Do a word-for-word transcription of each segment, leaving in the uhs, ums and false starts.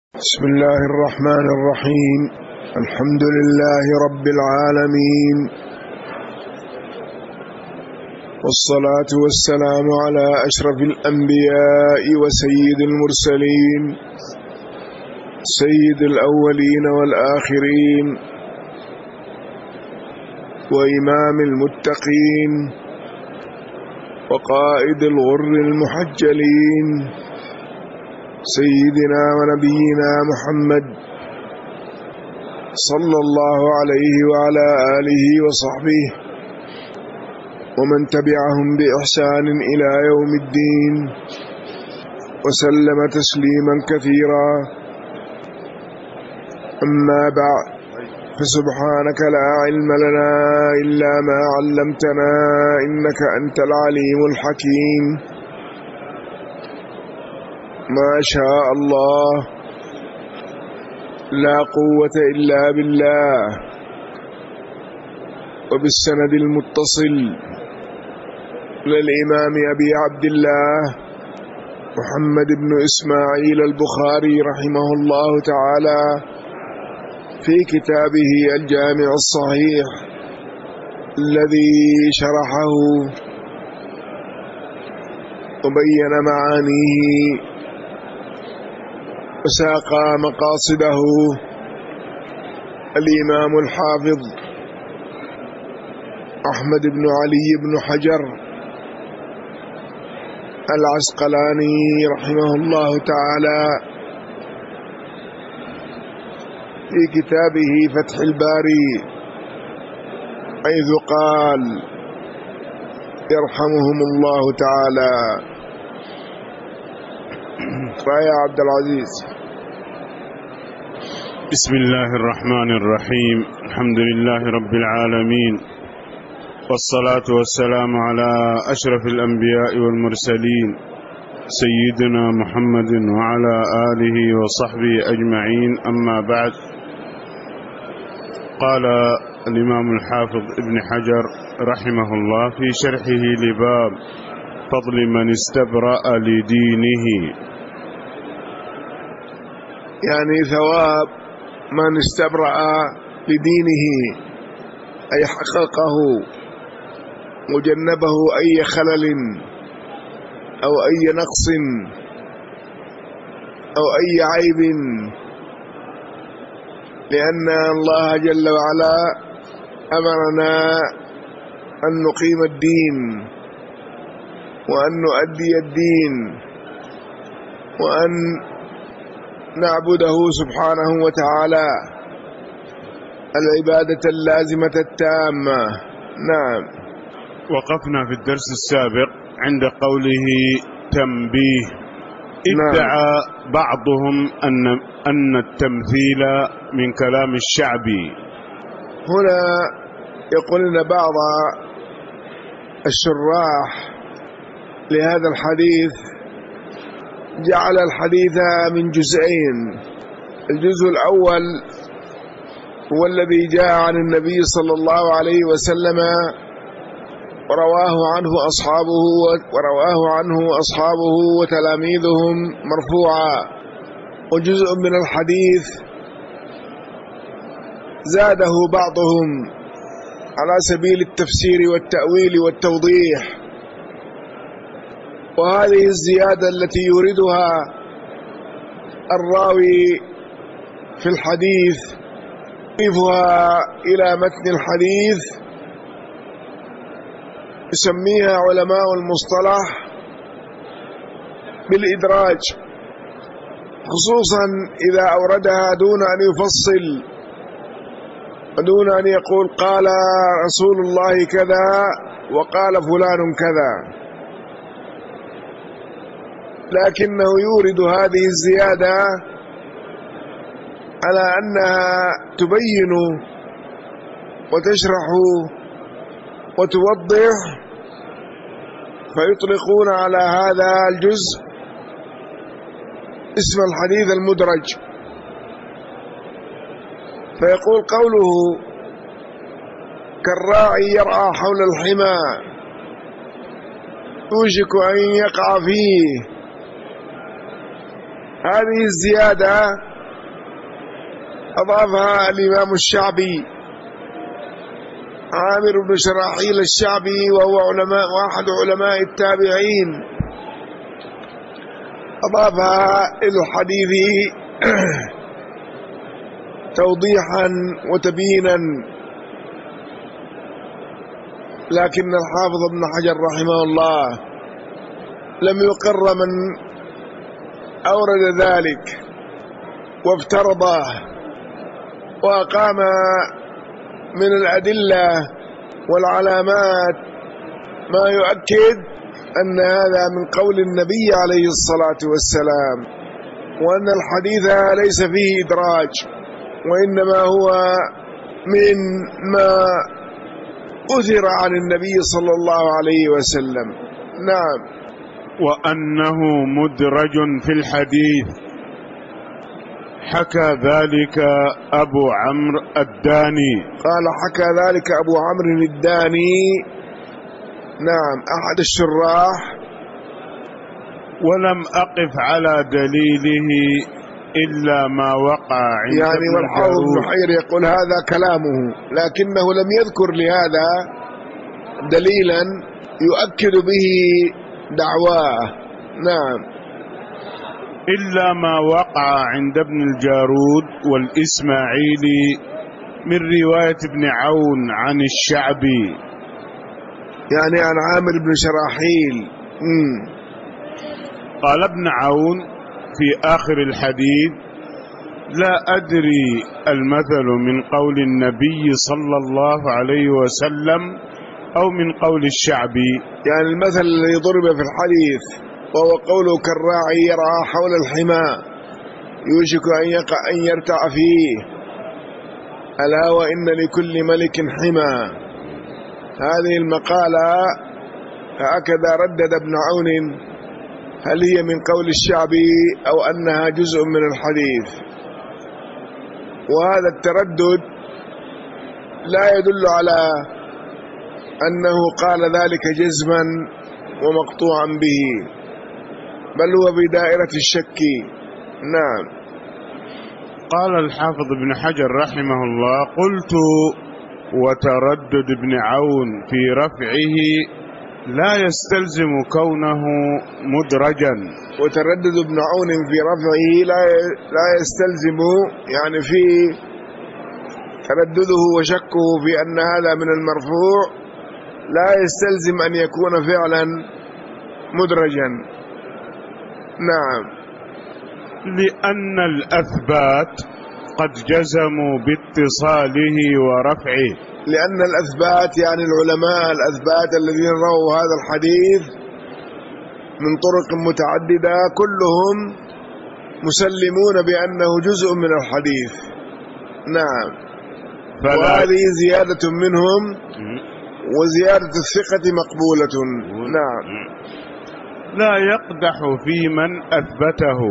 بسم الله الرحمن الرحيم. الحمد لله رب العالمين، والصلاة والسلام على أشرف الأنبياء وسيد المرسلين، سيد الأولين والآخرين، وإمام المتقين، وقائد الغر المحجلين، سيدنا ونبينا محمد صلى الله عليه وعلى آله وصحبه ومن تبعهم بإحسان إلى يوم الدين، وسلم تسليما كثيرا. أما بعد، فسبحانك لا علم لنا إلا ما علمتنا إنك أنت العليم الحكيم. ما شاء الله، لا قوة إلا بالله. وبالسند المتصل للإمام أبي عبد الله محمد بن إسماعيل البخاري رحمه الله تعالى في كتابه الجامع الصحيح الذي شرحه وبين معانيه وساق مقاصده الإمام الحافظ أحمد بن علي بن حجر العسقلاني رحمه الله تعالى في كتابه فتح الباري، حيث قال يرحمهم الله تعالى. فيا عبد العزيز. بسم الله الرحمن الرحيم. الحمد لله رب العالمين، والصلاة والسلام على أشرف الأنبياء والمرسلين سيدنا محمد وعلى آله وصحبه أجمعين. أما بعد، قال الإمام الحافظ ابن حجر رحمه الله في شرحه لباب فضل من استبرأ لدينه، يعني ثواب من استبرأ لدينه، أي حققه وجنبه أي خلل أو أي نقص أو أي عيب، لأن الله جل وعلا أمرنا أن نقيم الدين وأن نؤدي الدين وأن نعبده سبحانه وتعالى العبادة اللازمة التامة. نعم. وقفنا في الدرس السابق عند قوله تنبيه. ادعى نعم. بعضهم أن أن التمثيل من كلام الشعب. هنا يقول إن بعض الشراح لهذا الحديث جعل الحديث من جزئين. الجزء الأول هو الذي جاء عن النبي صلى الله عليه وسلم ورواه عنه أصحابه ورواه عنه أصحابه وتلاميذهم مرفوعا، وجزء من الحديث زاده بعضهم على سبيل التفسير والتأويل والتوضيح، وهذه الزيادة التي يوردها الراوي في الحديث يضيفها إلى متن الحديث يسميها علماء المصطلح بالإدراج، خصوصا إذا أوردها دون أن يفصل ودون أن يقول قال رسول الله كذا وقال فلان كذا، لكنه يورد هذه الزيادة على أنها تبين وتشرح وتوضح، فيطلقون على هذا الجزء اسم الحديث المدرج. فيقول قوله كالراعي يرعى حول الحمى يوشك أن يقع فيه، هذه الزيادة أضافها الإمام الشعبي عامر بن شراحيل الشعبي، وهو علماء واحد علماء التابعين، أضافها إلى الحديث توضيحا وتبيينا، لكن الحافظ ابن حجر رحمه الله لم يقر من أورد ذلك وافترضه وأقام من الأدلة والعلامات ما يؤكد أن هذا من قول النبي عليه الصلاة والسلام، وأن الحديث ليس فيه إدراج، وإنما هو من ما أثر عن النبي صلى الله عليه وسلم. نعم. وأنه مدرج في الحديث حكى ذلك أبو عمرو الداني. قال حكى ذلك أبو عمرو الداني، نعم، أحد الشراح. ولم أقف على دليله إلا ما وقع عند يعني والحافظ ابن حجر يقول هذا كلامه، لكنه لم يذكر لهذا دليلا يؤكد به دعواه. نعم. إلا ما وقع عند ابن الجارود والإسماعيلي من رواية ابن عون عن الشعبي، يعني عن عامر بن شراحيل. مم. قال ابن عون في آخر الحديث: لا أدري المثل من قول النبي صلى الله عليه وسلم أو من قول الشعبي. يعني المثل الذي ضرب في الحديث وهو قوله كالراعي يرعى حول الحمى يوشك أن يقع أن يرتع فيه، ألا وإن لكل ملك حمى. هذه المقالة هكذا ردد ابن عون، هل هي من قول الشعبي أو أنها جزء من الحديث؟ وهذا التردد لا يدل على أنه قال ذلك جزما ومقطوعا به، بل هو بدائرة الشك. نعم. قال الحافظ ابن حجر رحمه الله: قلت وتردد ابن عون في رفعه لا يستلزم كونه مدرجا. وتردد ابن عون في رفعه لا لا يستلزم، يعني في تردده وشكه في أن هذا من المرفوع لا يستلزم أن يكون فعلا مدرجا. نعم. لأن الأثبات قد جزموا باتصاله ورفعه. لأن الأثبات يعني العلماء الأثبات الذين رووا هذا الحديث من طرق متعددة كلهم مسلمون بأنه جزء من الحديث. نعم. وهذه زيادة منهم، وزيادة الثقة مقبولة. نعم. لا يقدح في من أثبته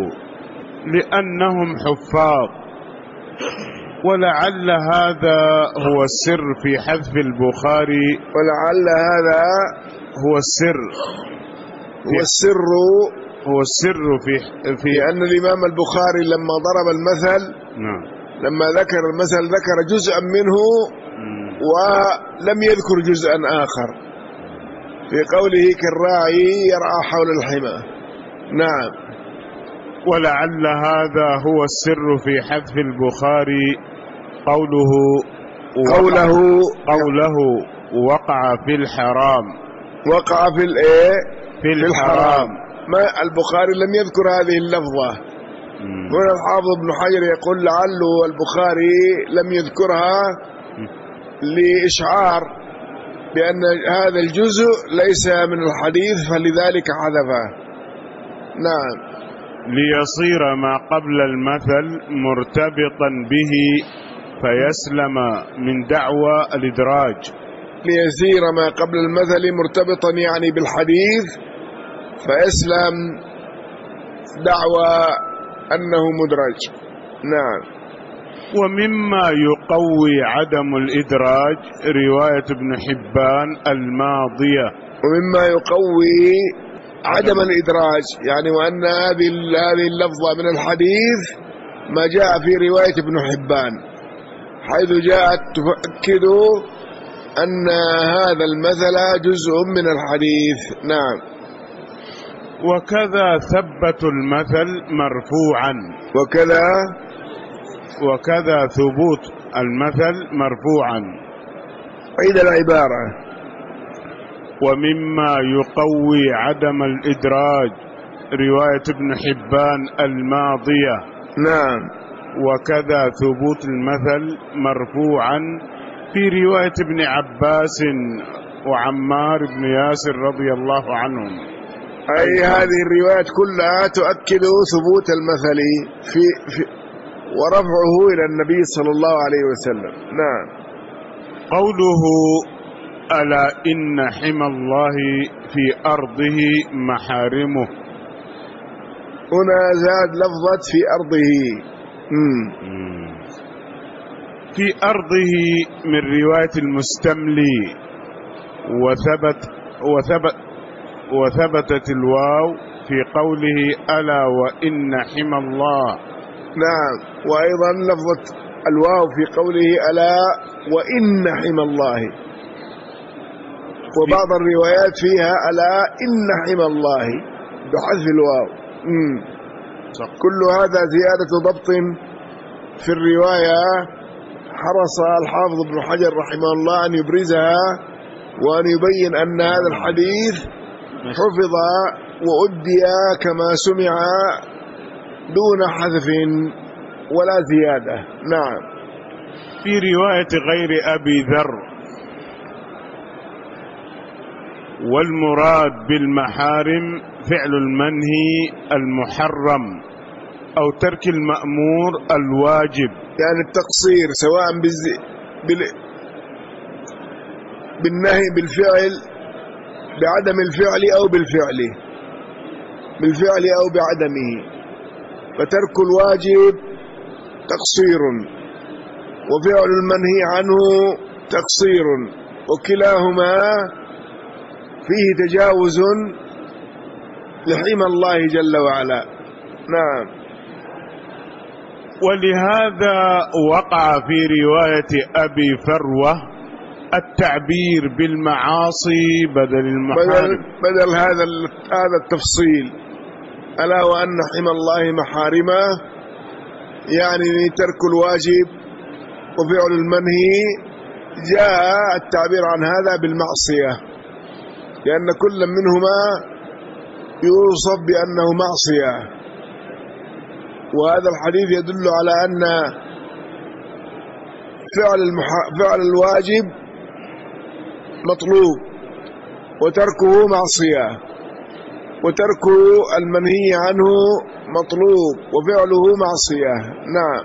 لأنهم حفاظ، ولعل هذا هو السر في حذف البخاري. ولعل هذا هو السر هو السر هو السر في في لأن الإمام البخاري لما ضرب المثل، نعم، لما ذكر المثل ذكر جزءا منه ولم يذكر جزءا آخر في قوله كالراعي يرعى حول الحمى. نعم. ولعل هذا هو السر في حذف البخاري قوله قوله قوله وقع في الحرام. وقع في الايه في الحرام. ما البخاري لم يذكر هذه اللفظة. هنا الحافظ ابن حجر يقول لعله البخاري لم يذكرها لإشعار بأن هذا الجزء ليس من الحديث فلذلك حذفه. نعم. ليصير ما قبل المثل مرتبطا به فيسلم من دعوى الإدراج. ليصير ما قبل المثل مرتبطا يعني بالحديث فيسلم دعوى أنه مدرج. نعم. ومما يقوي عدم الإدراج رواية ابن حبان الماضية. ومما يقوي عدم الإدراج يعني وأن هذه هذه اللفظة من الحديث ما جاء في رواية ابن حبان، حيث جاءت تؤكد أن هذا المثل جزء من الحديث. نعم. وكذا ثبت المثل مرفوعا، وكذا وكذا ثبوت المثل مرفوعا. عيد العبارة. ومما يقوي عدم الإدراج رواية ابن حبان الماضية. نعم. وكذا ثبوت المثل مرفوعا في رواية ابن عباس وعمار بن ياسر رضي الله عنهم. أي هذه الروايات كلها تؤكد ثبوت المثل في, في ورفعه إلى النبي صلى الله عليه وسلم. نعم. قوله ألا إن حمى الله في أرضه محارمه، هنا زاد لفظة في أرضه. مم. في أرضه من رواية المستملي، وثبت وثبت وثبتت الواو في قوله ألا وإن حمى الله. نعم. وأيضا لفظة الواو في قوله ألا وإن حمى الله، وبعض الروايات فيها ألا إن حمى الله بحذف الواو. مم. كل هذا زيادة ضبط في الرواية، حرص الحافظ ابن حجر رحمه الله أن يبرزها وأن يبين أن هذا الحديث حفظ وأدي كما سمع دون حذف ولا زيادة. نعم. في رواية غير أبي ذر، والمراد بالمحارم فعل المنهي المحرم أو ترك المأمور الواجب، يعني التقصير سواء بال... بالنهي بالفعل بعدم الفعل أو بالفعل بالفعل أو بعدمه، فترك الواجب تقصير وفعل المنهي عنه تقصير، وكلاهما فيه تجاوز لحمى الله جل وعلا. نعم. ولهذا وقع في رواية أبي فروة التعبير بالمعاصي بدل المحارم، بدل, بدل هذا هذا التفصيل، ألا وأن حمى الله محارمه، يعني ترك الواجب وفعل المنهي، جاء التعبير عن هذا بالمعصية، لأن كل منهما يوصف بأنه معصية. وهذا الحديث يدل على أن فعل, المح... فعل الواجب مطلوب وتركه معصية، وترك المنهي عنه مطلوب وفعله معصية. نعم.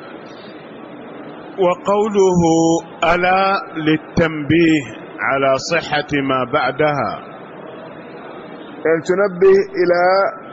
وقوله ألا للتنبيه على صحة ما بعدها، يعني تنبه إلى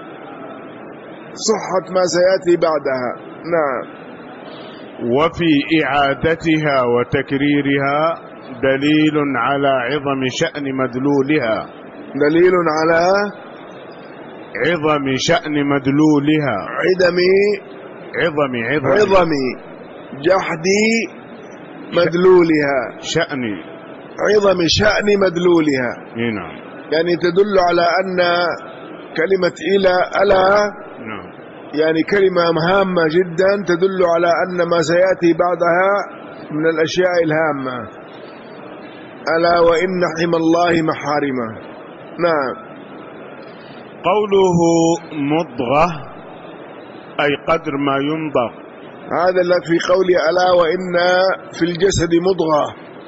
صحة ما سيأتي بعدها. نعم. وفي إعادتها وتكريرها دليل على عظم شأن مدلولها، دليل على عظم شأن مدلولها، عدم عظم عظم, عظم جحد مدلولها، شأن عظم شأن مدلولها. نعم. يعني تدل على أن كلمة إلى ألا نعم. يعني كلمة هامة جدا، تدل على أن ما سيأتي بعدها من الأشياء الهامة. ألا وإن حمى الله محارمه. نعم. قوله مضغة أي قدر ما يمضغ، هذا الذي في قوله ألا وإن في الجسد مضغة،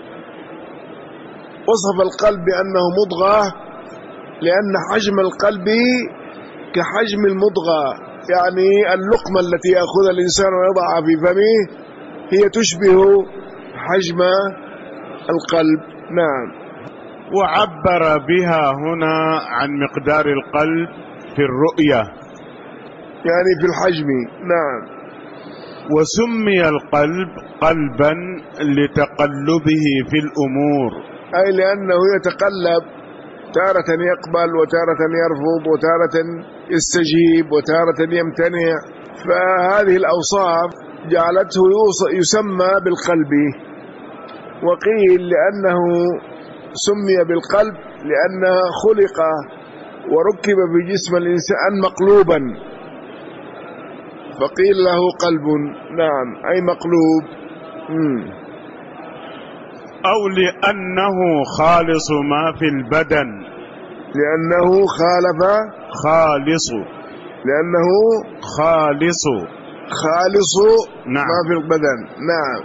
وصف القلب بأنه مضغة لأن حجم القلب كحجم المضغة، يعني اللقمة التي يأخذ الإنسان ويضعها في فمه هي تشبه حجم القلب. نعم. وعبر بها هنا عن مقدار القلب في الرؤية، يعني في الحجم. نعم. وسمي القلب قلبا لتقلبه في الأمور، أي لأنه يتقلب تارة يقبل وتارة يرفض وتارة يستجيب وتارة يمتنع. فهذه الأوصاف جعلته يسمى بالقلب. وقيل لأنه سمي بالقلب لأن خلق وركب في جسم الإنسان مقلوبا، فقيل له قلب. نعم، أي مقلوب. مم. أو لأنه خالص ما في البدن، لأنه خالف خالص لأنه خالص خالص نعم. ما في البدن. نعم.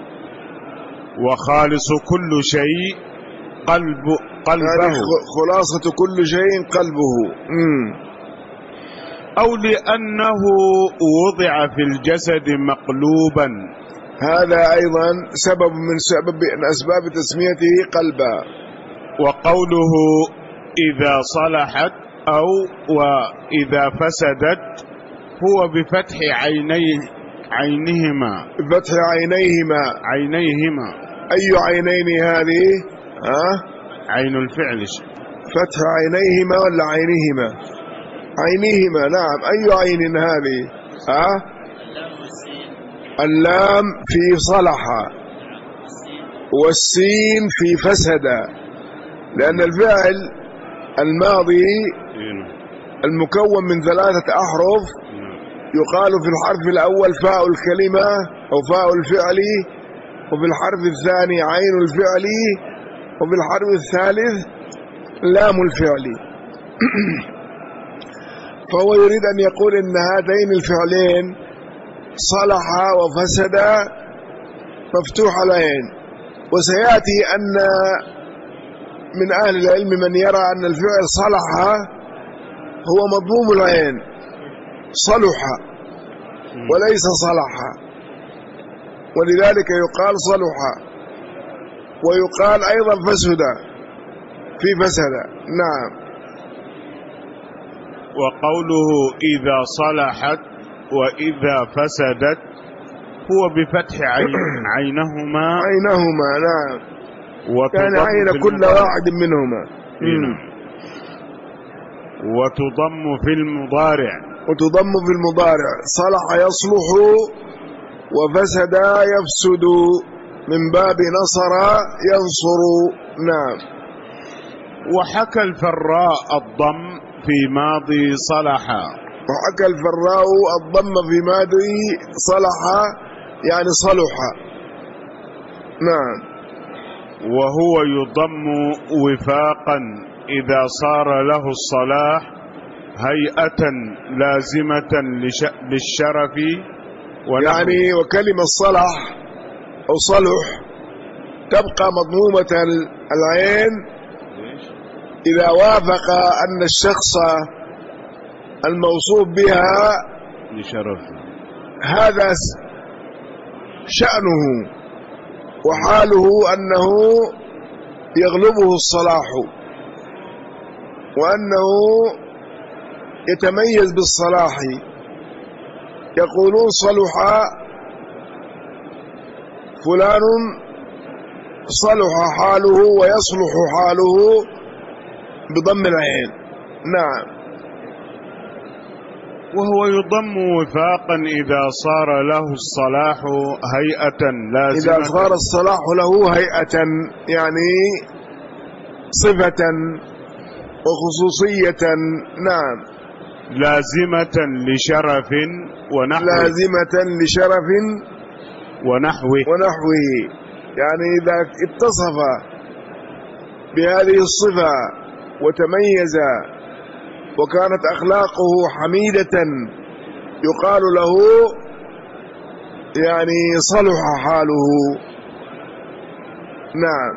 وخالص كل شيء قلب قلبه، يعني خلاصة كل شيء قلبه. مم. أو لأنه وضع في الجسد مقلوبا، هذا أيضا سبب من سبب من أسباب تسميته قلبا. وقوله إذا صلحت أو وإذا فسدت هو بفتح عينيه عينهما بفتح عينيهما عينيهما أي عينين هذه؟ أه؟ عين الفعل. فتح عينيهما ولا عينهما؟ عينهما. نعم. أي عين هذه؟ أه؟ اللام في صلح والسين في فسد، لأن الفعل الماضي المكون من ثلاثة أحرف يقال في الحرف الأول فاء الكلمة أو فاء الفعل، وفي الحرف الثاني عين الفعل، وفي الحرف الثالث لام الفعل. فهو يريد أن يقول إن هذين الفعلين صلح وفسد مفتوح العين. وسيأتي أن من أهل العلم من يرى أن الفعل صلح هو مضموم العين، صلح وليس صلح، ولذلك يقال صلح، ويقال أيضا فسد في فسد. نعم. وقوله إذا صلحت وإذا فسدت هو بفتح عين عينهما عينهما. نعم. كان عين كل واحد منهما. وتضم في المضارع وتضم في المضارع. صلح يصلح وفسد يفسد من باب نصر ينصر. نعم. وحكى الفراء الضم في ماضي صلح. وحكى الفراء الضم في ماضي صلح يعني صلح. نعم. وهو يضم وفاقا إذا صار له الصلاح هيئة لازمة للشرف ونحو. يعني وكلمة صلح أو صلح تبقى مضمومة العين إذا وافق أن الشخص الموصوف بها لشرف هذا شأنه وحاله أنه يغلبه الصلاح وأنه يتميز بالصلاح. يقولون صلح فلان، صلح حاله ويصلح حاله بضم العين. نعم. وهو يضم وفاقا إذا صار له الصلاح هيئة لازمة. إذا صار الصلاح له هيئة يعني صفة وخصوصية. نعم. لازمة لشرف ونحوه. لازمة لشرف ونحوه ونحوه يعني إذا اتصف بهذه الصفة وتميز وكانت أخلاقه حميدة يقال له يعني صلح حاله. نعم.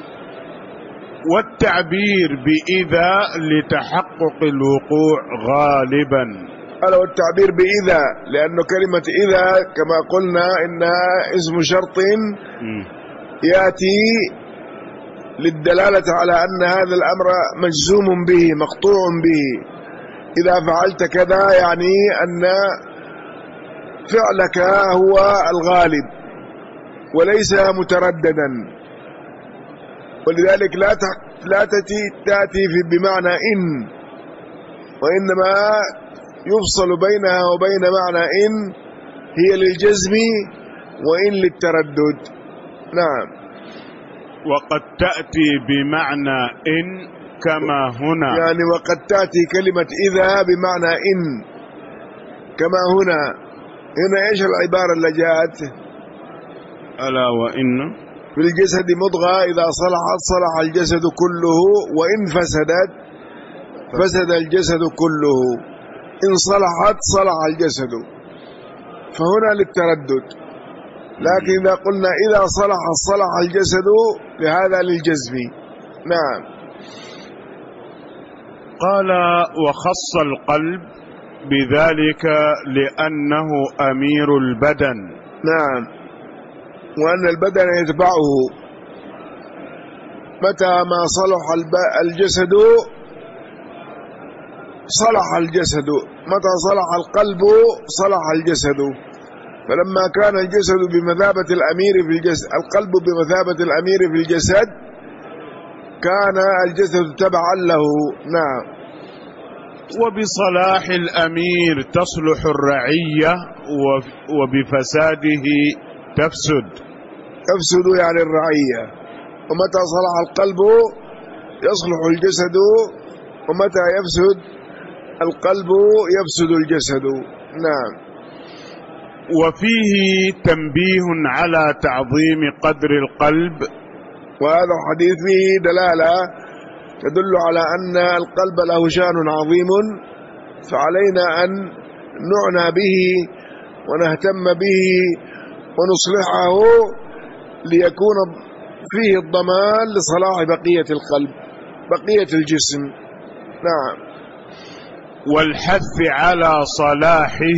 والتعبير بإذا لتحقق الوقوع غالبا. ألا والتعبير بإذا لأنه كلمة إذا كما قلنا إنها اسم شرط يأتي للدلالة على أن هذا الأمر مجزوم به مقطوع به. إذا فعلت كذا يعني أن فعلك هو الغالب وليس مترددا، ولذلك لا لا تأتي تأتي في بمعنى إن، وإنما يفصل بينها وبين معنى إن، هي للجزم وإن للتردد. نعم. وقد تأتي بمعنى إن كما هنا، يعني وقد تأتي كلمة إذا بمعنى إن كما هنا. هنا إيش العبارة اللي جاءت؟ ألا وإن في الجسد مضغة إذا صلحت صلح الجسد كله، وإن فسدت فسد الجسد كله. إن صلحت صلح الجسد، فهنا للتردد. لكن إذا قلنا إذا صلح صلح الجسد لهذا للجزم. نعم. قال وخص القلب بذلك لأنه أمير البدن. نعم. وأن البدن يتبعه. متى ما صلح الجسد صلح الجسد، متى صلح القلب صلح الجسد. فلما كان الجسد بمثابة الأمير في الجسد، القلب بمثابة الأمير في الجسد، كان الجسد تبعا له. نعم. وبصلاح الأمير تصلح الرعية، وبفساده تفسد. تفسد يعني الرعية. ومتى صلح القلب يصلح الجسد، ومتى يفسد القلب يفسد الجسد. نعم. وفيه تنبيه على تعظيم قدر القلب. وهذا الحديث فيه دلالة تدل على أن القلب له شأن عظيم، فعلينا أن نعنى به ونهتم به ونصلحه ليكون فيه الضمان لصلاح بقية القلب، بقية الجسم. نعم. والحث على صلاحه.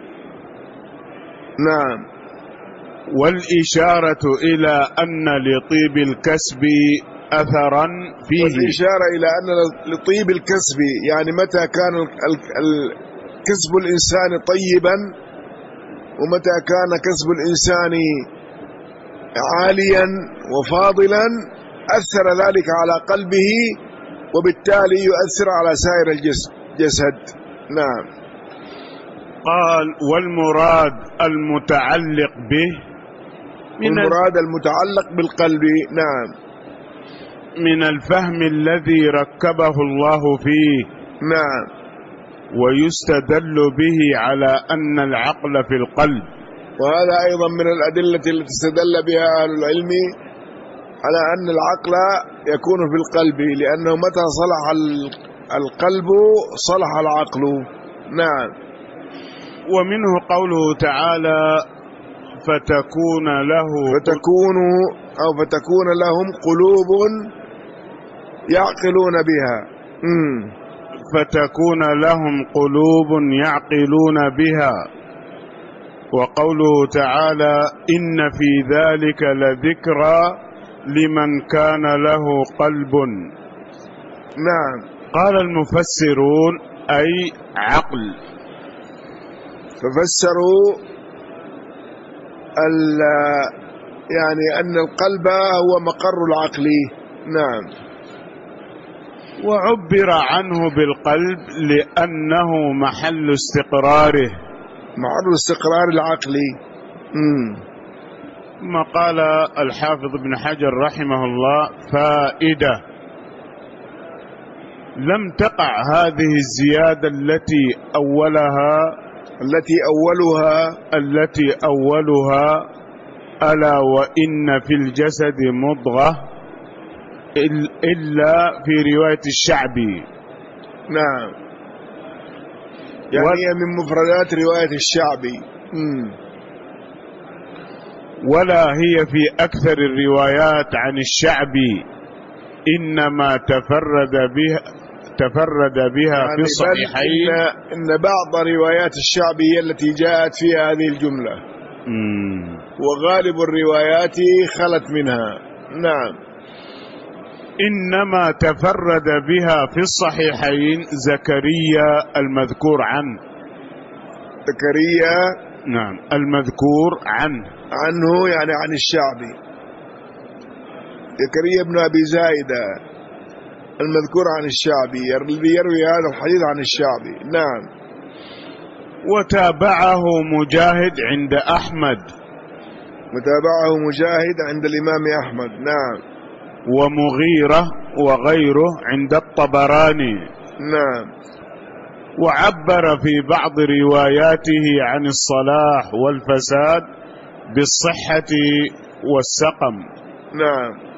نعم. والإشارة إلى أن لطيب الكسب أثرا فيه. والإشارة إلى أن لطيب الكسب، يعني متى كان كسب الإنسان طيبا، ومتى كان كسب الإنسان عاليا وفاضلا، أثر ذلك على قلبه، وبالتالي يؤثر على سائر الجسد. نعم. قال والمراد المتعلق به، من المراد المتعلق بالقلب. نعم. من الفهم الذي ركبه الله فيه. نعم. ويستدل به على أن العقل في القلب. وهذا أيضا من الأدلة التي استدل بها أهل العلم على أن العقل يكون في القلب، لأنه متى صلح القلب صلح العقل. نعم. ومنه قوله تعالى فتكون له فتكون أو فتكون لهم قلوب يعقلون بها. مم. فتكون لهم قلوب يعقلون بها. وقوله تعالى إن في ذلك لذكرى لمن كان له قلب. نعم. قال المفسرون أي عقل. ففسروا يعني أن القلب هو مقر العقل. نعم. وعبر عنه بالقلب لأنه محل استقراره، محل استقرار العقل. مم. ما قال الحافظ ابن حجر رحمه الله فائدة: لم تقع هذه الزيادة التي أولها التي أولها التي أولها ألا وإن في الجسد مضغة إلا في رواية الشعبي. نعم. يعني هي من مفردات رواية الشعبي. مم. ولا هي في أكثر الروايات عن الشعبي، إنما تفرد بها تفرد بها يعني في الصحيحين. إن, إن بعض روايات الشعبي هي التي جاءت فيها هذه الجملة. مم. وغالب الروايات خلت منها. نعم. إنما تفرد بها في الصحيحين زكريا المذكور عنه. زكريا نعم المذكور عنه عنه يعني عن الشعبي. زكريا بن أبي زايدة المذكور عن الشعبي، الذي يروي هذا الحديث عن الشعبي. نعم. وتابعه مجاهد عند أحمد. متابعه مجاهد عند الإمام أحمد. نعم. ومغيرة وغيره عند الطبراني. نعم. وعبر في بعض رواياته عن الصلاح والفساد بالصحة والسقم. نعم.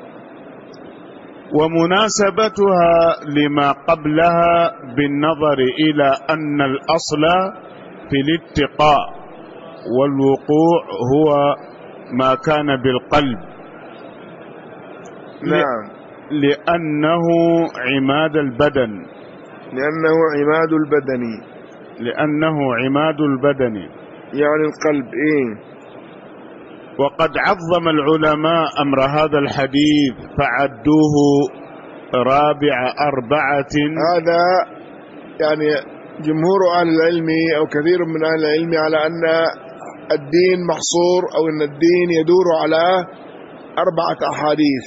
ومناسبتها لما قبلها بالنظر إلى أن الأصل في الاتقاء والوقوع هو ما كان بالقلب. نعم. لأنه عماد البدن. لأنه عماد البدن. لأنه عماد البدن يعني القلب. إيه. وقد عظم العلماء أمر هذا الحديث فعدوه رابع أربعة. هذا يعني جمهور أهل العلم أو كثير من أهل العلم على أن الدين محصور أو أن الدين يدور على أربعة أحاديث،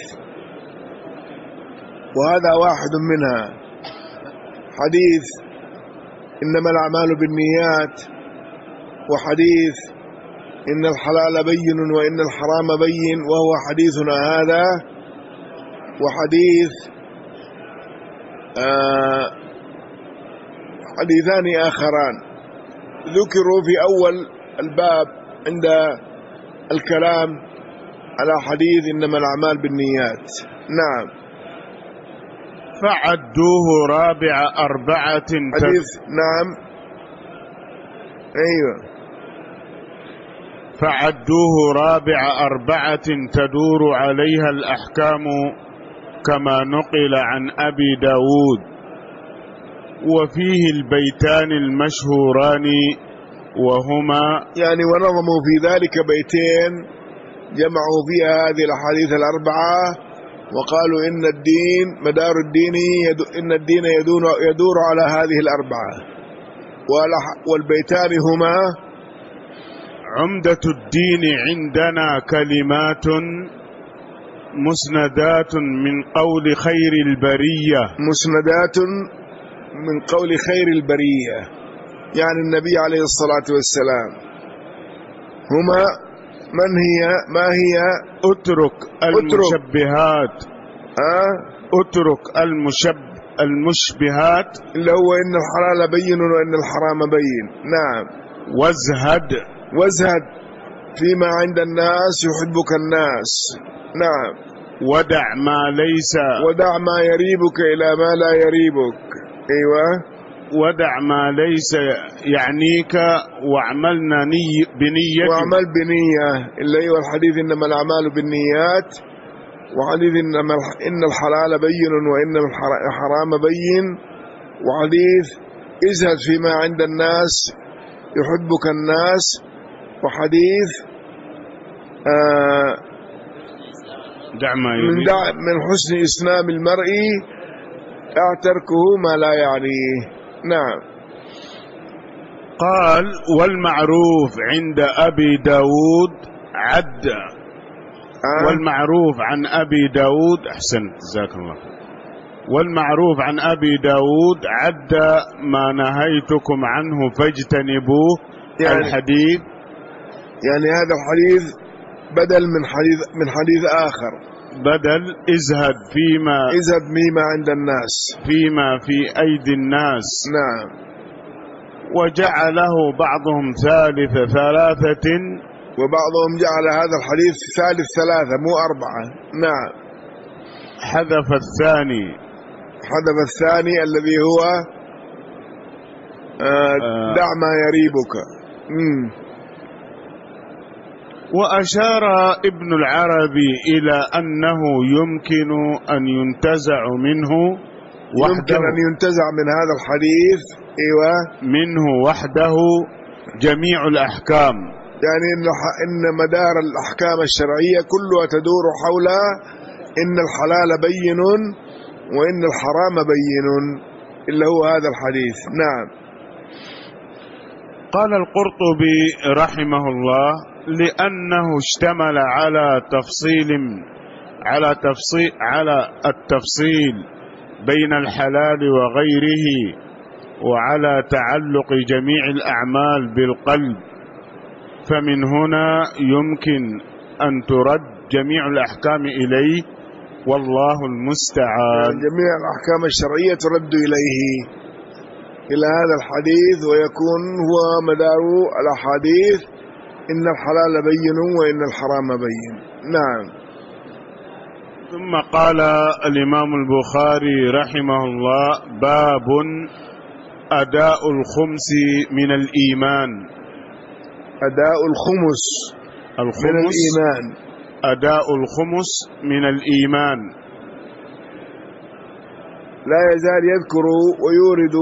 وهذا واحد منها. حديث إنما الأعمال بالنيات، وحديث إن الحلال بين وإن الحرام بين وهو حديثنا هذا، وحديث آه حديثان آخران ذكروا في أول الباب عند الكلام على حديث إنما الأعمال بالنيات. نعم. فعدوه رابع أربعة حديث. نعم. أيوة. فعدوه رابع أربعة تدور عليها الأحكام كما نقل عن أبي داود، وفيه البيتان المشهوران وهما يعني ونظموا في ذلك بيتين جمعوا فيها هذه الأحاديث الأربعة وقالوا إن الدين مدار الدين يدو إن الدين يدور, يدور على هذه الأربعة، والبيتان هما: عمدة الدين عندنا كلمات مسندات من قول خير البرية. مسندات من قول خير البرية يعني النبي عليه الصلاة والسلام. هما من هي ما هي؟ اترك المشبهات. أه؟ اترك المشب المشبهات اللي هو إن الحلال بين وإن الحرام بين. نعم. وازهد. وازهد فيما عند الناس يحبك الناس. نعم. ودع ما ليس. ودع ما يريبك إلى ما لا يريبك. أيوة. ودع ما ليس يعنيك واعملنا ني بنية. واعمل بنية اللي هو الحديث إنما الأعمال بالنيات، وحديث إنما إن الحلال بين وإن الحرام بين، وحديث ازهد فيما عند الناس يحبك الناس، وحديث آه دع ما من, دع من حسن إسلام المرء اعتركه ما لا يعنيه. نعم. قال: والمعروف عند أبي داود عد. آه. والمعروف عن أبي داود أحسنت جزاك الله. والمعروف عن أبي داود عد ما نهيتكم عنه فاجتنبوه. يعني الحديث يعني هذا الحديث بدل من حديث من حديث آخر، بدل ازهد فيما ازهد فيما عند الناس، فيما في أيدي الناس. نعم. وجعله بعضهم ثالث ثلاثة، وبعضهم جعل هذا الحديث ثالث ثلاثة مو أربعة. نعم. حذف الثاني. حذف الثاني الذي هو آه آه دع ما يريبك. مم. وأشار ابن العربي إلى أنه يمكن أن ينتزع منه وحده. يمكن أن ينتزع من هذا الحديث إيوه منه وحده جميع الأحكام، يعني إن مدار الأحكام الشرعية كلها تدور حول إن الحلال بين وإن الحرام بين، إلا هو هذا الحديث. نعم. قال القرطبي رحمه الله: لأنه اشتمل على تفصيل على تفصيل على التفصيل بين الحلال وغيره، وعلى تعلق جميع الأعمال بالقلب، فمن هنا يمكن أن ترد جميع الأحكام إليه، والله المستعان. جميع الأحكام الشرعية ترد إليه، إلى هذا الحديث، ويكون هو مدار الأحاديث: إن الحلال بين وإن الحرام بين. نعم. ثم قال الإمام البخاري رحمه الله: باب أداء الخمس من الإيمان. أداء الخمس الخمس من الإيمان. أداء الخمس من الإيمان. لا يزال يذكر ويورد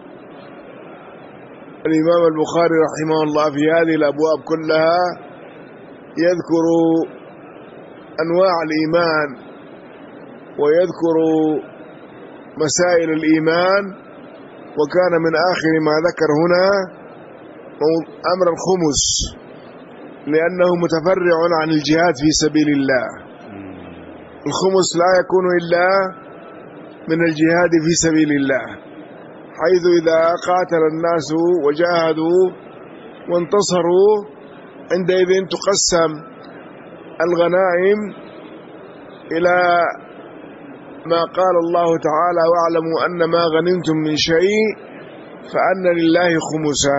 الإمام البخاري رحمه الله في هذه الأبواب كلها، يذكر أنواع الإيمان ويذكر مسائل الإيمان، وكان من آخر ما ذكر هنا أمر الخمس، لأنه متفرع عن الجهاد في سبيل الله. الخمس لا يكون إلا من الجهاد في سبيل الله، حيث إذا قاتل الناس وجاهدوا وانتصروا عندئذ تقسم الغنائم إلى ما قال الله تعالى: واعلموا أن ما غنمتم من شيء فأن لله خمسه.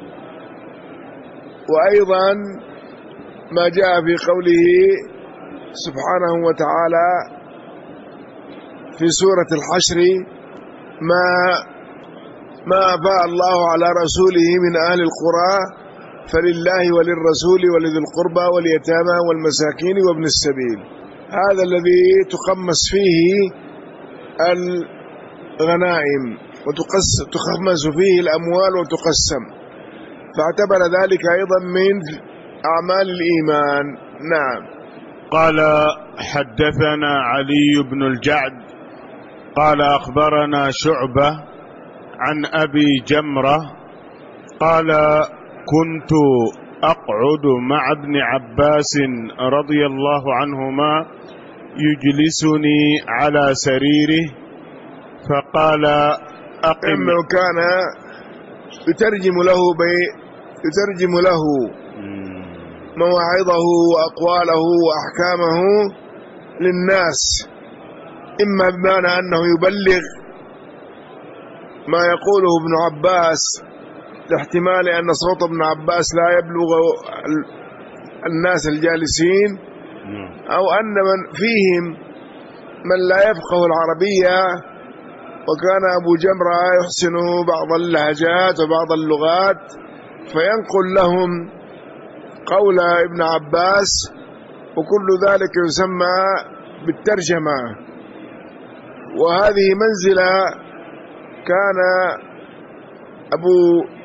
وأيضا ما جاء في قوله سبحانه وتعالى في سورة الحشر: ما ما أفاء الله على رسوله من أهل القرى فلله وللرسول ولذي القربى واليتامى والمساكين وابن السبيل. هذا الذي تخمس فيه الغنائم وتخمس فيه الأموال وتقسم، فاعتبر ذلك أيضا من أعمال الإيمان. نعم. قال: حدثنا علي بن الجعد قال: أخبرنا شعبة عن أبي جمرة قال: كنت أقعد مع ابن عباس رضي الله عنهما يجلسني على سريره فقال: أقم. إنه كان يترجم له بي يترجم له مواعظه وأقواله وأحكامه للناس، إما بمعنى أنه يبلغ ما يقوله ابن عباس لاحتمال أن صوت ابن عباس لا يبلغ الناس الجالسين، أو أن من فيهم من لا يفقه العربية، وكان أبو جمرة يحسن بعض اللهجات وبعض اللغات، فينقل لهم قول ابن عباس، وكل ذلك يسمى بالترجمة. وهذه منزلة كان أبو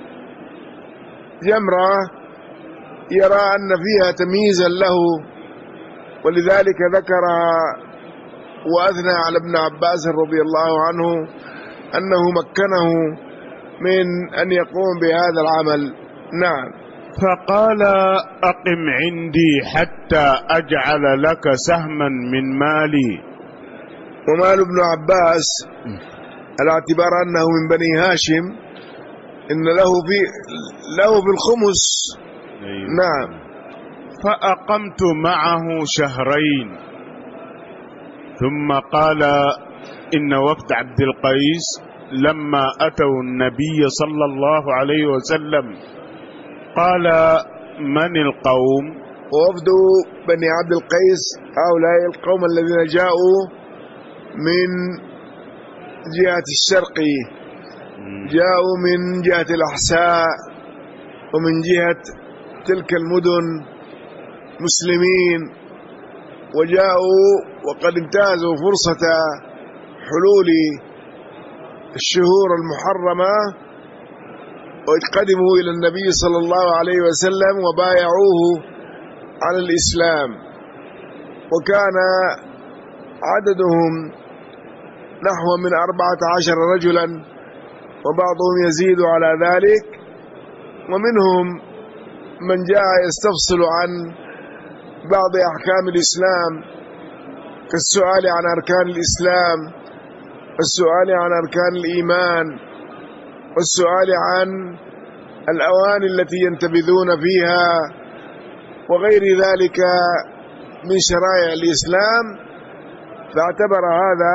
جمرة يرى أن فيها تمييزا له، ولذلك ذكرها وأثنى على ابن عباس رضي الله عنه أنه مكنه من أن يقوم بهذا العمل. نعم. فقال: أقم عندي حتى أجعل لك سهما من مالي. ومال ابن عباس على اعتبار أنه من بني هاشم إن له في له في الخمس. أيوة. نعم. فأقمت معه شهرين، ثم قال: إن وفد عبد القيس لما أتوا النبي صلى الله عليه وسلم قال: من القوم؟ ووفد بني عبد القيس هؤلاء القوم الذين جاءوا من جهة الشرق، جاءوا من جهة الأحساء ومن جهة تلك المدن مسلمين، وجاءوا وقد انتهزوا فرصة حلول الشهور المحرمة وقدموا إلى النبي صلى الله عليه وسلم وبايعوه على الإسلام، وكان عددهم نحو من أربعة عشر رجلا، وبعضهم يزيد على ذلك، ومنهم من جاء يستفصل عن بعض أحكام الإسلام كالسؤال عن أركان الإسلام والسؤال عن أركان الإيمان، والسؤال عن الأواني التي ينتبذون فيها وغير ذلك من شرائع الإسلام. فاعتبر هذا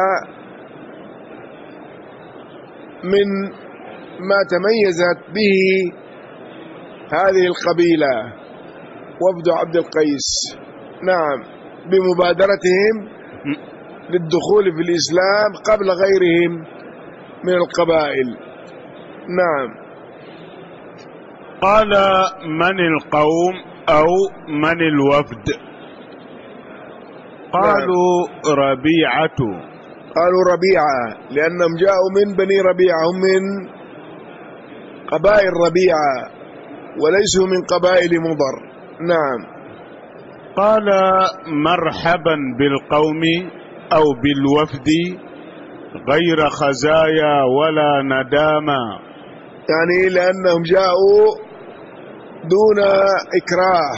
من ما تميزت به هذه القبيلة وفد عبد القيس، نعم، بمبادرتهم للدخول في الإسلام قبل غيرهم من القبائل. نعم. قال: من القوم أو من الوفد؟ قالوا: نعم. ربيعة. قالوا ربيعة لأنهم جاءوا من بني ربيعة، هم من قبائل ربيعة وليسوا من قبائل مضر. نعم. قال: مرحبا بالقوم أو بالوفد غير خزايا ولا ندامة. يعني لأنهم جاءوا دون إكراه،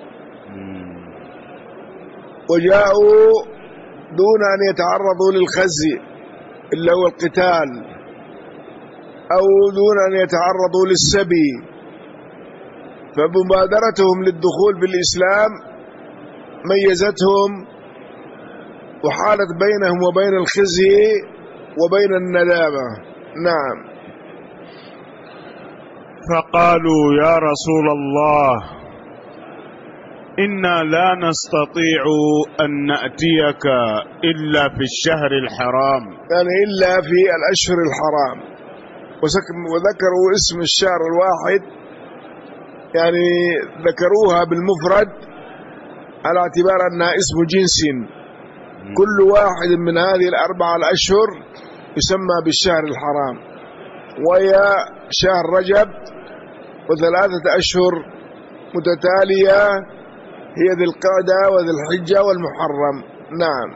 وجاءوا دون أن يتعرضوا للخزي إلا هو القتال، أو دون أن يتعرضوا للسبي. فمبادرتهم للدخول بالإسلام ميزتهم وحالت بينهم وبين الخزي وبين الندامة. نعم. فقالوا: يا رسول الله، إنا لا نستطيع أن نأتيك إلا في الشهر الحرام، يعني إلا في الأشهر الحرام. وذكروا اسم الشهر الواحد، يعني ذكروها بالمفرد على اعتبار أنها اسم جنس، كل واحد من هذه الأربعة الأشهر يسمى بالشهر الحرام، وهي شهر رجب وثلاثة أشهر متتالية هي ذي القعدة وذي الحجة والمحرم. نعم.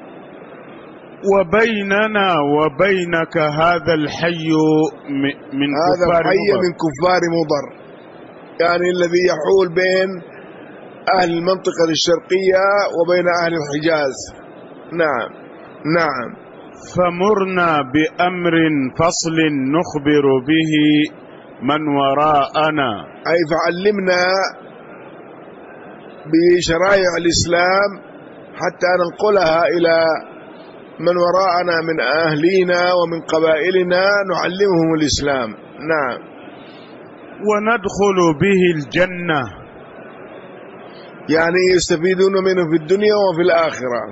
وبيننا وبينك هذا الحي من هذا كفار الحي مضر. من كفار مضر، يعني الذي يحول بين أهل المنطقة الشرقية وبين أهل الحجاز. نعم. نعم. فمرنا بأمر فصل نخبر به من وراءنا، أي فعلمنا بشرائع الإسلام حتى ننقلها إلى من وراءنا من أهلينا ومن قبائلنا، نعلمهم الإسلام. نعم. وندخل به الجنة، يعني يستفيدون منه في الدنيا وفي الآخرة.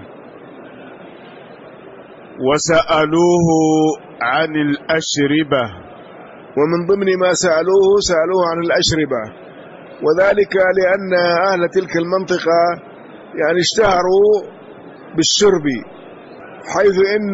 وسألوه عن الأشربة، ومن ضمن ما سألوه سألوه عن الأشربة، وذلك لأن أهل تلك المنطقة يعني اشتهروا بالشرب، حيث إن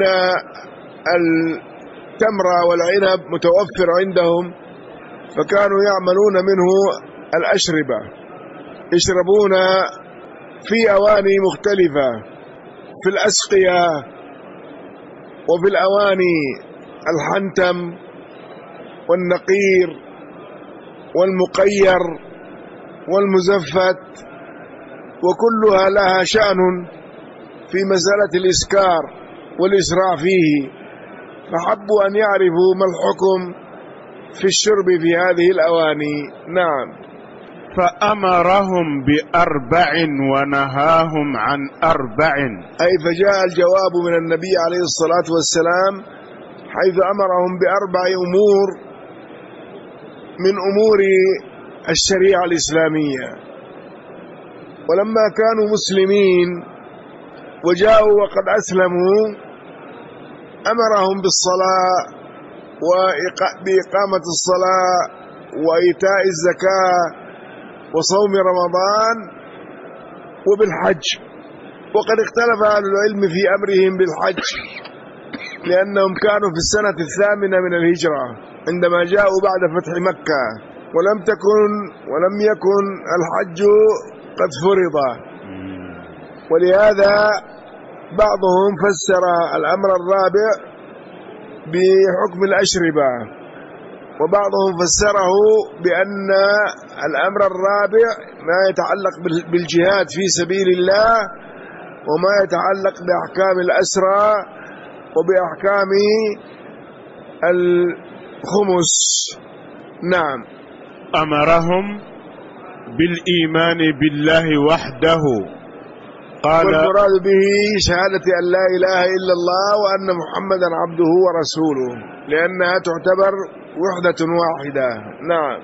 التمر والعنب متوفر عندهم، فكانوا يعملون منه الأشربة، يشربون في أواني مختلفة، في الأسقية وفي الأواني الحنتم والنقير والمقير والمزفت، وكلها لها شأن في مسألة الإسكار والإسراع فيه، فحبوا أن يعرفوا ما الحكم في الشرب في هذه الأواني. نعم. فأمرهم بأربع ونهاهم عن أربع، أي فجاء الجواب من النبي عليه الصلاة والسلام حيث أمرهم بأربع أمور من أمور الشريعة الإسلامية. ولما كانوا مسلمين وجاءوا وقد أسلموا أمرهم بالصلاة وبإقامة الصلاة وإيتاء الزكاة وصوم رمضان وبالحج. وقد اختلف أهل العلم في أمرهم بالحج، لأنهم كانوا في السنة الثامنة من الهجرة عندما جاءوا بعد فتح مكة، ولم تكن ولم يكن الحج قد فرض، ولهذا بعضهم فسر الأمر الرابع بحكم الأشربة، وبعضهم فسره بأن الأمر الرابع ما يتعلق بالجهاد في سبيل الله وما يتعلق بأحكام الأسرى وبأحكام الخمس. نعم. أمرهم بالإيمان بالله وحده. قال والمراد به شهادة أن لا إله إلا الله وأن محمدا عبده ورسوله، لأنها تعتبر وحدة واحدة. نعم.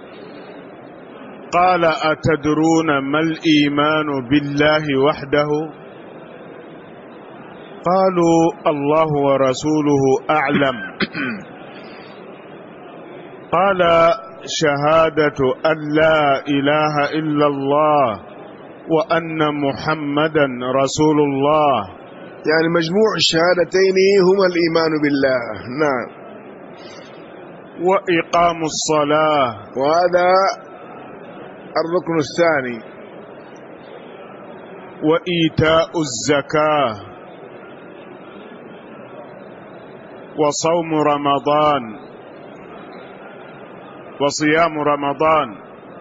قال أتدرون ما الإيمان بالله وحده؟ قالوا الله ورسوله أعلم. قال شهادة أن لا إله إلا الله وأن محمدا رسول الله، يعني مجموع الشهادتين هما الإيمان بالله. نعم. وإقام الصلاة، وهذا الركن الثاني. وإيتاء الزكاة، وصوم رمضان، وصيام رمضان،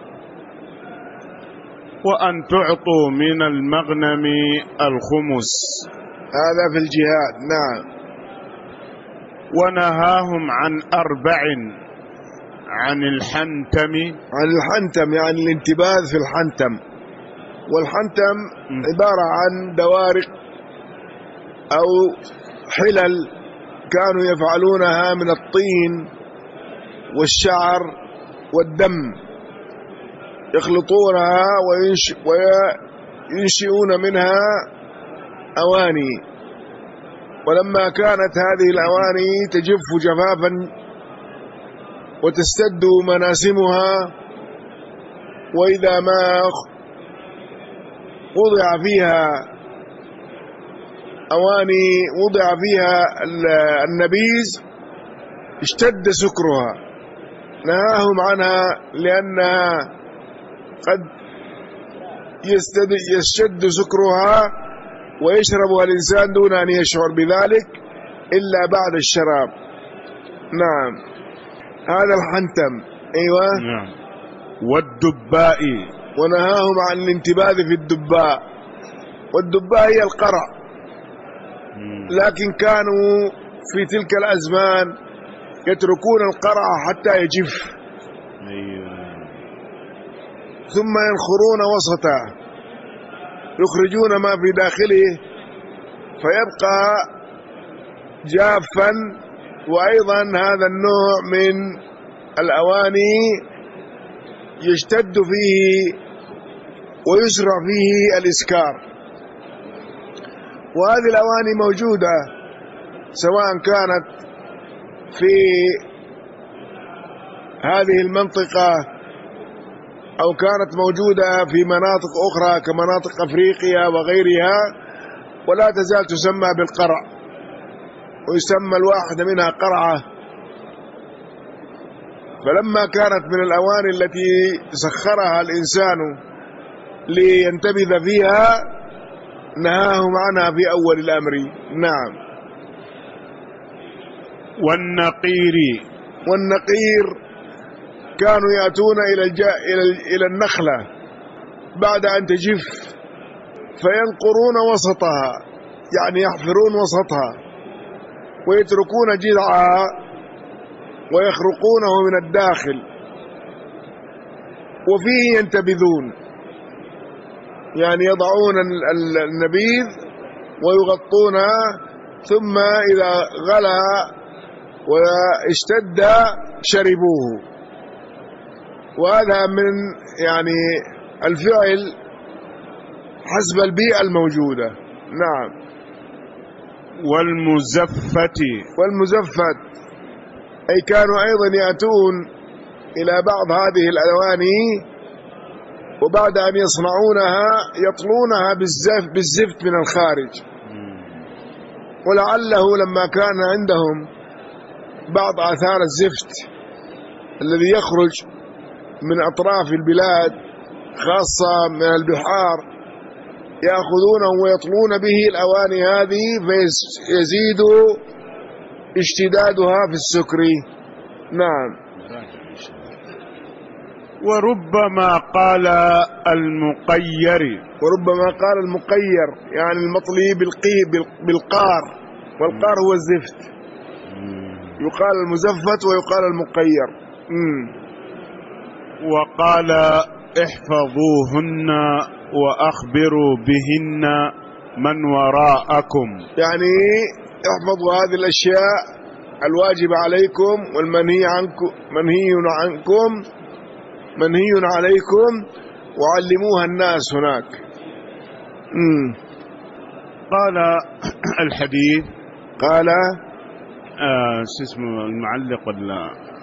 وأن تعطوا من المغنم الخمس، هذا في الجهاد. نعم. ونهاهم عن أربع: عن الحنتم. عن الحنتم يعني الانتباذ في الحنتم، والحنتم عبارة عن دوارق أو حلل كانوا يفعلونها من الطين والشعر والدم، يخلطونها وينشئون منها أواني. ولما كانت هذه الأواني تجف جفافا وتستد مناسمها، وإذا ما وضع فيها أواني وضع فيها النبيز اشتد سكرها، نهاهم عنها لأنها قد يشتد سكرها ويشربها الإنسان دون أن يشعر بذلك إلا بعد الشراب. نعم. هذا الحنتم. أيوة. نعم. والدباء، ونهاهم عن الانتباذ في الدباء. والدباء هي القرع، لكن كانوا في تلك الأزمان يتركون القرع حتى يجف، ثم ينخرون وسطه يخرجون ما في داخله فيبقى جافا. وأيضا هذا النوع من الأواني يشتد فيه ويسرع فيه الإسكار. وهذه الأواني موجودة سواء كانت في هذه المنطقة أو كانت موجودة في مناطق أخرى كمناطق أفريقيا وغيرها، ولا تزال تسمى بالقرع، ويسمى الواحد منها قرعة. فلما كانت من الأواني التي سخرها الإنسان لينتبذ فيها نهاهم عنها في أول الأمر. نعم. والنقير، والنقير كانوا يأتون إلى الجا إلى إلى النخلة بعد أن تجف فينقرون وسطها، يعني يحفرون وسطها ويتركون جذعها ويخرقونه من الداخل، وفيه ينتبذون، يعني يضعون النبيذ ويغطونها، ثم إذا غلى واشتد شربوه. وهذا من يعني الفعل حسب البيئة الموجودة. نعم. والمزفة، والمزفت أي كانوا أيضا يأتون إلى بعض هذه الأواني وبعد أن يصنعونها يطلونها بالزفت, بالزفت من الخارج. ولعله لما كان عندهم بعض آثار الزفت الذي يخرج من أطراف البلاد خاصة من البحار يأخذونه ويطلون به الأواني هذه فيزيد اشتدادها في السكر. نعم. وربما قال المقير، وربما قال المقير يعني المطلي بالقي بالقار، والقار هو الزفت، يقال المزفت ويقال المقير. مم. وقال احفظوهن وأخبروا بهن من وراءكم، يعني احفظوا هذه الأشياء الواجب عليكم والمنهي عنكم منهي عنكم منهي عليكم وعلموها الناس هناك. مم. قال الحديث، قال آه شو اسمه المعلق ولا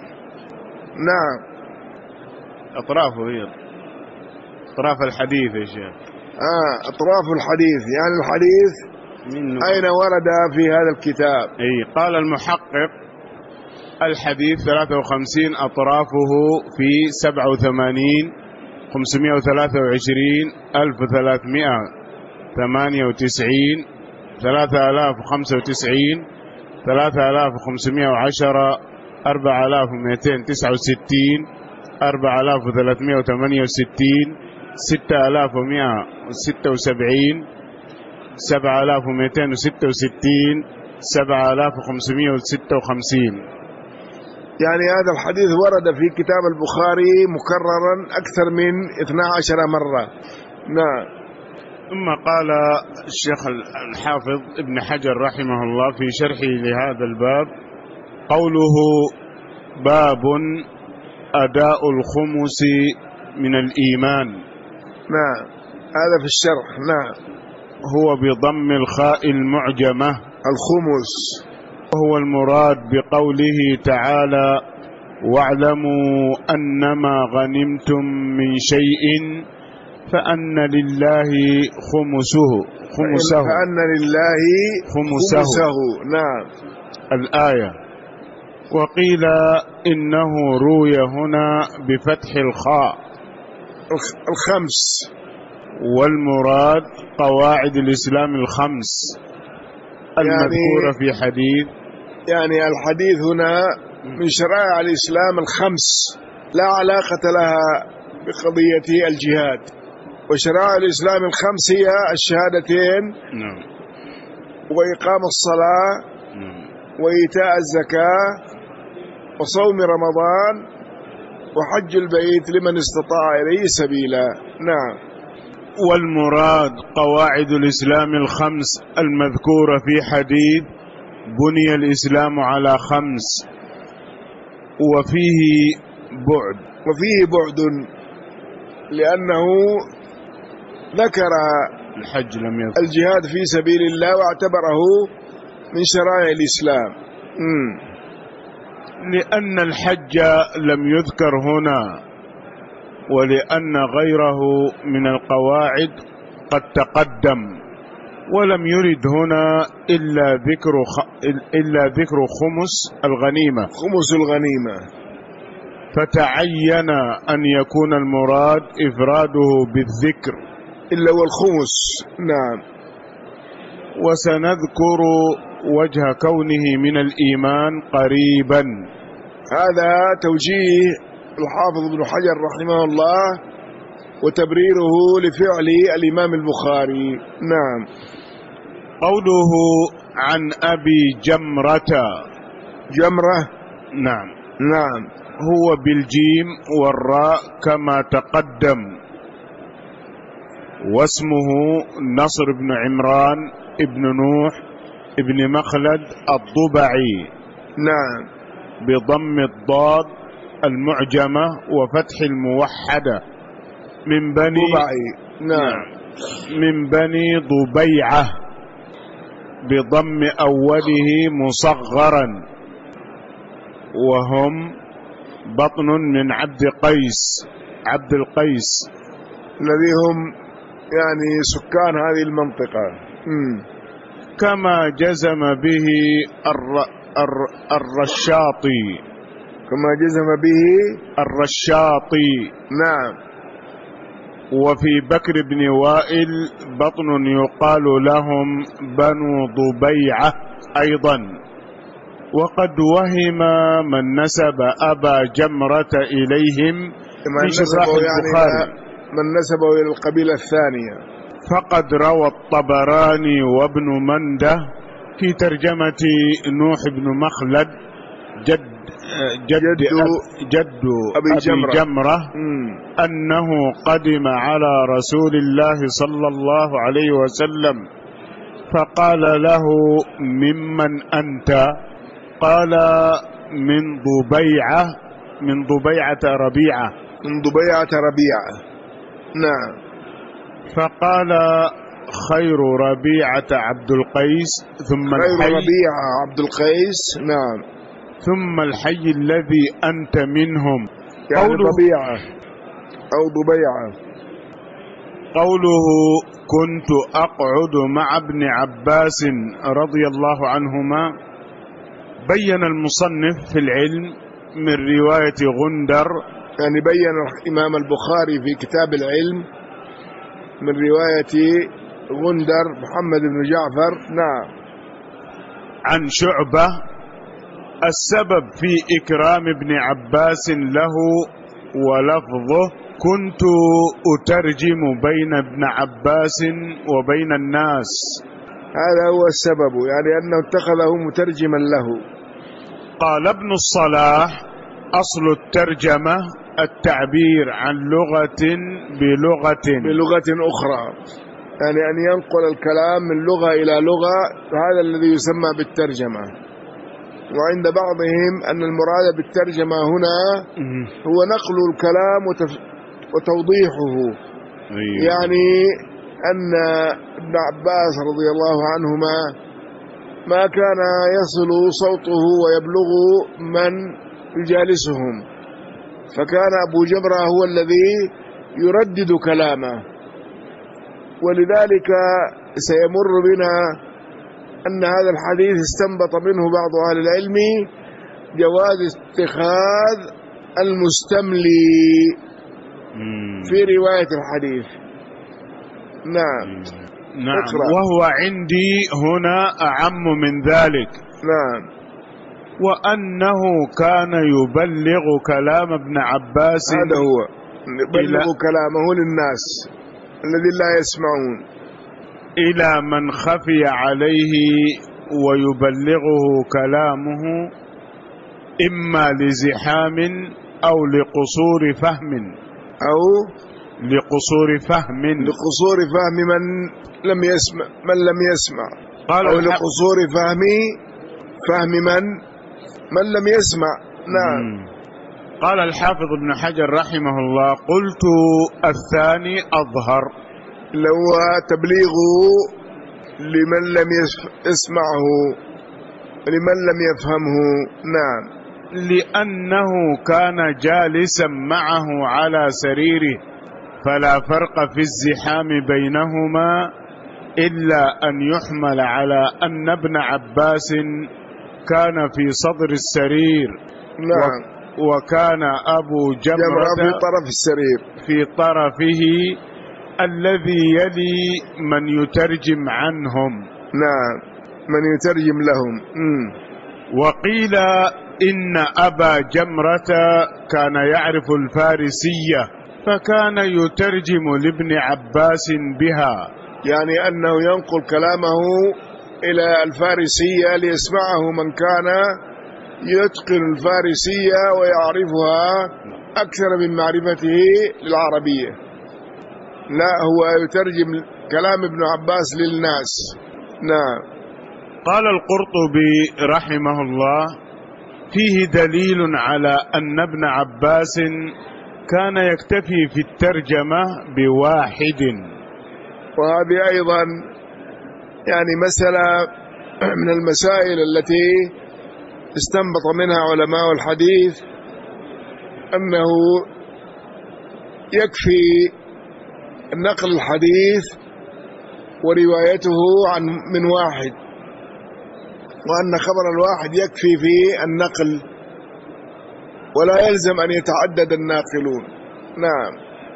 نعم أطرافه، هي أطراف الحديث يا شيخ. آه أطراف الحديث، يعني الحديث أين ورد في هذا الكتاب؟ أي قال المحقق الحديث ثلاثة وخمسين أطرافه في سبعة وثمانين خمسمائة وثلاثة وعشرين ألف وثلاثمائة وثمانية وتسعين ثلاثة آلاف وخمسة وتسعين ثلاثة آلاف وخمسمائة وعشرة أربعة آلاف ومئتين وتسعة وستين أربعة آلاف وثلاثمائة وثمانية وستين ستة آلاف ومئة وستة وسبعين سبعة آلاف ومئتين وستة وستين سبعة آلاف وخمسمائة وستة وخمسين. يعني هذا الحديث ورد في كتاب البخاري مكررا أكثر من اثنتي عشرة مرة. نعم. ثم قال الشيخ الحافظ ابن حجر رحمه الله في شرحه لهذا الباب قوله باب أداء الخمس من الإيمان. نعم هذا في الشرح. نعم. هو بضم الخاء المعجمة الخمس، وهو المراد بقوله تعالى واعلموا أنما غنمتم من شيء فأن لله خمسه خمسه فأن لله خمسه, خمسه. نعم الآية. وقيل إنه روي هنا بفتح الخاء الخمس، والمراد قواعد الإسلام الخمس المذكورة يعني في حديث. يعني الحديث هنا من شرائع الإسلام الخمس، لا علاقة لها بقضية الجهاد. وشرائع الإسلام الخمس هي الشهادتين، نعم، وإقام الصلاة، نعم، وإيتاء الزكاة، وصوم رمضان، وحج البيت لمن استطاع إليه سبيلا. نعم. والمراد قواعد الإسلام الخمس المذكورة في حديث بني الإسلام على خمس، وفيه بعد وفيه بعد لأنه ذكر الحج لم يذكر الجهاد في سبيل الله واعتبره من شرائع الإسلام. م. لأن الحج لم يذكر هنا، ولأن غيره من القواعد قد تقدم، ولم يرد هنا إلا ذكر خ... إلا ذكر خمس الغنيمة خمس الغنيمة فتعين أن يكون المراد إفراده بالذكر إلا هو الخمس. نعم. وسنذكر وجه كونه من الإيمان قريبا. هذا توجيه الحافظ ابن حجر رحمه الله وتبريره لفعل الإمام البخاري. نعم. قوله عن أبي جمرة، جمرة، نعم نعم، هو بالجيم والراء كما تقدم، واسمه نصر بن عمران ابن نوح ابن مخلد الضبعي، نعم، بضم الضاد المعجمة وفتح الموحدة، من بني ضبعي. نعم. من بني ضبيعة بضم أوله مصغرا، وهم بطن من عبد قيس عبد القيس الذي هم يعني سكان هذه المنطقة. م. كما جزم به الر... الر... الرشاطي كما جزم به الرشاطي نعم. وفي بكر بن وائل بطن يقال لهم بنو ضبيعة أيضا. وقد وهم من نسب أبا جمرة إليهم من شراح البخاري، يعني من نسبه إلى القبيلة الثانية. فقد روى الطبراني وابن منده في ترجمة نوح بن مخلد جد جد, جد, أب جد أبي, أبي جمرة, جمرة أنه قدم على رسول الله صلى الله عليه وسلم فقال له ممن أنت؟ قال من ضبيعة من ضبيعة ربيعة من ضبيعة ربيعة. نعم. فقال خير ربيعة عبد القيس ثم خير الحي ربيعة عبد القيس. نعم. ثم الحي الذي أنت منهم. يعني قوله ربيعة أو ضبيعة. قوله كنت أقعد مع ابن عباس رضي الله عنهما، بين المصنف في العلم من رواية غندر، يعني بين الإمام البخاري في كتاب العلم من رواية غندر محمد بن جعفر. نعم. عن شعبة السبب في إكرام ابن عباس له، ولفظه كنت أترجم بين ابن عباس وبين الناس. هذا هو السبب، يعني أنه اتخذه مترجما له. قال ابن الصلاح أصل الترجمة التعبير عن لغة بلغة بلغة أخرى، يعني أن ينقل الكلام من لغة إلى لغة، هذا الذي يسمى بالترجمة. وعند بعضهم أن المراد بالترجمة هنا هو نقل الكلام وتوضيحه. يعني أن ابن عباس رضي الله عنهما ما كان يصل صوته ويبلغ من يجالسهم، فكان أبو جمرة هو الذي يردد كلامه. ولذلك سيمر بنا أن هذا الحديث استنبط منه بعض أهل العلم جواز اتخاذ المستملي في رواية الحديث. نعم. نعم. وهو عندي هنا أعم من ذلك. نعم. وأنه كان يبلغ كلام ابن عباس، هذا هو يبلغ كلامه للناس الذين لا يسمعون، إلى من خفي عليه ويبلغه كلامه إما لزحام أو لقصور فهم أو لقصور فهم لقصور فهم من لم يسمع من لم يسمع قال أو لقصور فهم فهم من من لم يسمع. نعم. قال الحافظ ابن حجر رحمه الله قلت الثاني أظهر، لو تبليغه لمن لم يسمعه لمن لم يفهمه. نعم. لأنه كان جالسا معه على سريره، فلا فرق في الزحام بينهما إلا أن يحمل على أن ابن عباس كان في صدر السرير. نعم. وكان أبو جمرة في طرف السرير في طرفه الذي يلي من يترجم عنهم. نعم. من يترجم لهم. مم. وقيل إن أبا جمرة كان يعرف الفارسية فكان يترجم لابن عباس بها، يعني أنه ينقل كلامه إلى الفارسية ليسمعه من كان يتقن الفارسية ويعرفها أكثر من معرفته للعربية. لا، هو يترجم كلام ابن عباس للناس. نعم. قال القرطبي رحمه الله فيه دليل على أن ابن عباس كان يكتفي في الترجمة بواحد. وهذه أيضا يعني مسألة من المسائل التي استنبط منها علماء الحديث أنه يكفي نقل الحديث وروايته عن من واحد، وأن خبر الواحد يكفي في النقل ولا يلزم أن يتعدد الناقلون. نعم.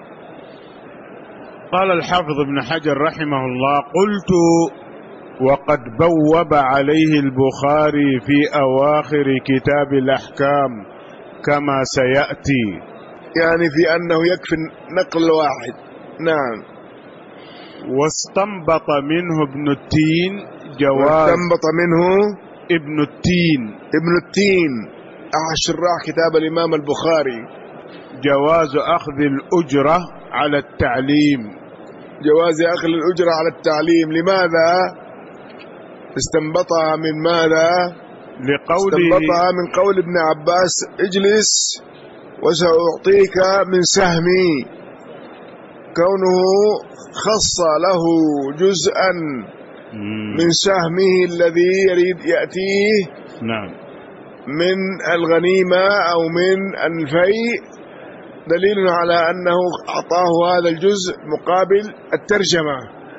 قال الحافظ ابن حجر رحمه الله قلت وقد بوب عليه البخاري في أواخر كتاب الأحكام كما سيأتي، يعني في أنه يكفي نقل واحد. نعم. واستنبط منه ابن التين جواز واستنبط منه ابن التين ابن التين أحد شراح كتاب الإمام البخاري جواز أخذ الأجرة على التعليم. جواز أخذ الأجرة على التعليم. لماذا استنبطها؟ من ماذا؟ لقوله استنبطها من قول ابن عباس: اجلس وسأعطيك من سهمي، كونه خص له جزءا من سهمه الذي يريد يأتيه نعم من الغنيمة أو من الفيء، دليل على أنه أعطاه هذا الجزء مقابل الترجمة.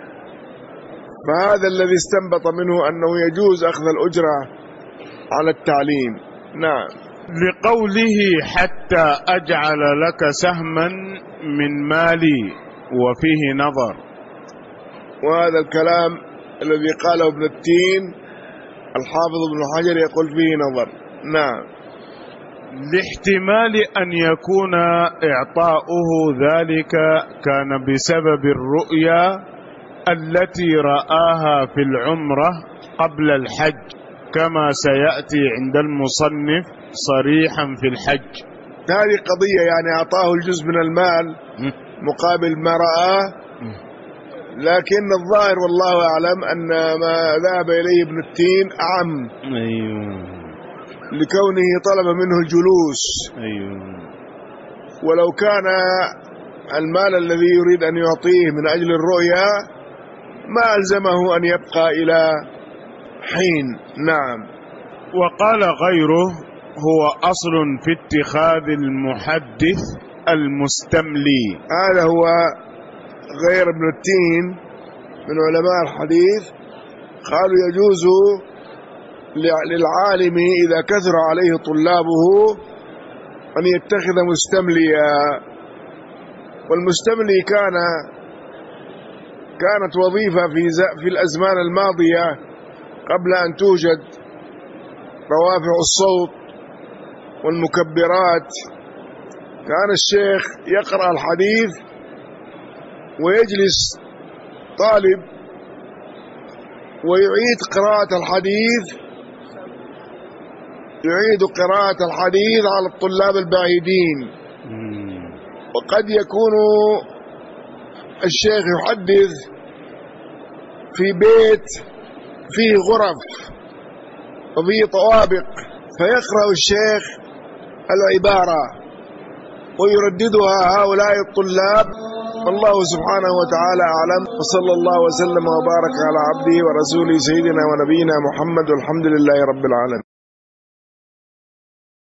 فهذا الذي استنبط منه أنه يجوز أخذ الأجرة على التعليم. نعم. لقوله حتى أجعل لك سهما من مالي وفيه نظر. وهذا الكلام الذي قاله ابن التين الحافظ ابن حجر يقول فيه نظر. نعم. لاحتمال أن يكون إعطاؤه ذلك كان بسبب الرؤيا التي رآها في العمرة قبل الحج، كما سيأتي عند المصنف صريحا في الحج. هذه قضية، يعني أعطاه الجزء من المال مقابل ما رآه، لكن الظاهر والله أعلم أن ما ذهب إليه ابن التين أعم. أيوه. لكونه طلب منه الجلوس. أيوه. ولو كان المال الذي يريد أن يعطيه من أجل الرؤيا ما ألزمه أن يبقى إلى حين. نعم. وقال غيره: هو أصل في اتخاذ المحدث المستملي. هذا هو غير ابن التين من علماء الحديث، قالوا يجوز للعالم إذا كثر عليه طلابه أن يتخذ مستمليا. والمستملي كان كانت وظيفة في في الأزمان الماضية قبل أن توجد روافع الصوت والمكبرات. كان الشيخ يقرأ الحديث ويجلس طالب ويعيد قراءة الحديث يعيد قراءة الحديث على الطلاب البعيدين. وقد يكون الشيخ يحدث في بيت فيه غرف وفيه طوابق، فيقرأ الشيخ العبارة ويرددها هؤلاء الطلاب. والله سبحانه وتعالى أعلم، وصلى الله وسلم وبارك على عبده ورسوله سيدنا ونبينا محمد، والحمد لله رب العالمين.